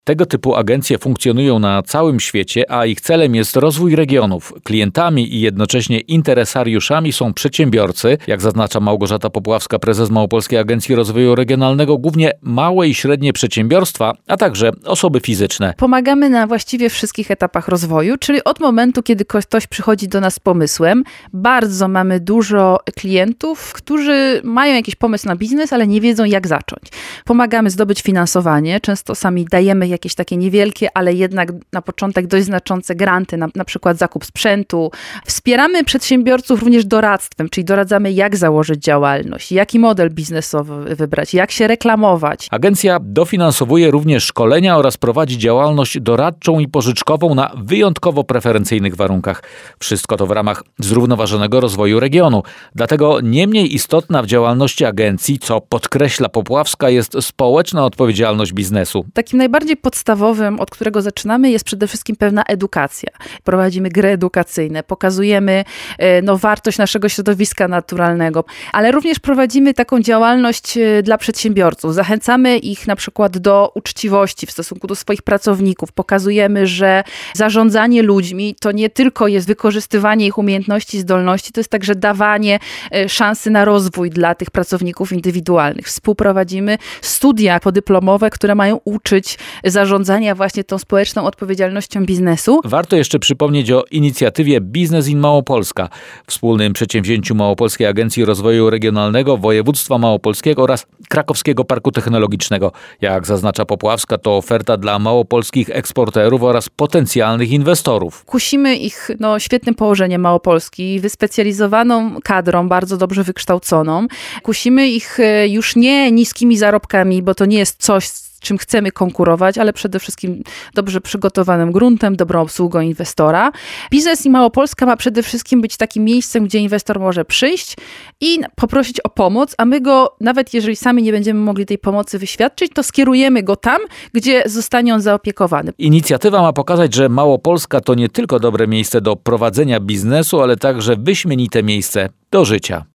Tego typu agencje funkcjonują na całym świecie, a ich celem jest rozwój regionów. Klientami i jednocześnie interesariuszami są przedsiębiorcy, jak zaznacza Małgorzata Popławska, prezes Małopolskiej Agencji Rozwoju Regionalnego, głównie małe i średnie przedsiębiorstwa, a także osoby fizyczne. Pomagamy na właściwie wszystkich etapach rozwoju, czyli od momentu, kiedy ktoś przychodzi do nas z pomysłem. Bardzo mamy dużo klientów, którzy mają jakiś pomysł na biznes, ale nie wiedzą, jak zacząć. Pomagamy zdobyć finansowanie, często sami dajemy jakieś takie niewielkie, ale jednak na początek dość znaczące granty, na przykład zakup sprzętu. Wspieramy przedsiębiorców również doradztwem, czyli doradzamy, jak założyć działalność, jaki model biznesowy wybrać, jak się reklamować. Agencja dofinansowuje również szkolenia oraz prowadzi działalność doradczą i pożyczkową na wyjątkowo preferencyjnych warunkach. Wszystko to w ramach zrównoważonego rozwoju regionu. Dlatego nie mniej istotna w działalności agencji, co podkreśla Popławska, jest społeczna odpowiedzialność biznesu. Takim najbardziej podstawowym, od którego zaczynamy, jest przede wszystkim pewna edukacja. Prowadzimy gry edukacyjne, pokazujemy wartość naszego środowiska naturalnego, ale również prowadzimy taką działalność dla przedsiębiorców. Zachęcamy ich na przykład do uczciwości w stosunku do swoich pracowników. Pokazujemy, że zarządzanie ludźmi to nie tylko jest wykorzystywanie ich umiejętności, zdolności, to jest także dawanie szansy na rozwój dla tych pracowników indywidualnych. Współprowadzimy studia podyplomowe, które mają uczyć zarządzania właśnie tą społeczną odpowiedzialnością biznesu. Warto jeszcze przypomnieć o inicjatywie Biznes in Małopolska, wspólnym przedsięwzięciu Małopolskiej Agencji Rozwoju Regionalnego, Województwa Małopolskiego oraz Krakowskiego Parku Technologicznego. Jak zaznacza Popławska, to oferta dla małopolskich eksporterów oraz potencjalnych inwestorów. Kusimy ich świetnym położeniem Małopolski, wyspecjalizowaną kadrą, bardzo dobrze wykształconą. Kusimy ich już nie niskimi zarobkami, bo to nie jest coś, z czym chcemy konkurować, ale przede wszystkim dobrze przygotowanym gruntem, dobrą obsługą inwestora. Biznes i Małopolska ma przede wszystkim być takim miejscem, gdzie inwestor może przyjść i poprosić o pomoc, a my go, nawet jeżeli sami nie będziemy mogli tej pomocy wyświadczyć, to skierujemy go tam, gdzie zostanie on zaopiekowany. Inicjatywa ma pokazać, że Małopolska to nie tylko dobre miejsce do prowadzenia biznesu, ale także wyśmienite miejsce do życia.